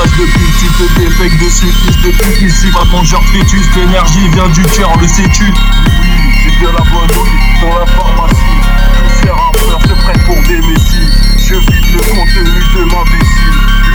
face de pute, tu te défectes dessus, fils de pute. Ici va ton genre fœtus, l'énergie vient du cœur, le sais-tu? Oui, j'ai bien la bonne oui, dans la pharmacie. Tous ces rappeurs se prennent pour des messies. Je vide le contenu de ma vessie.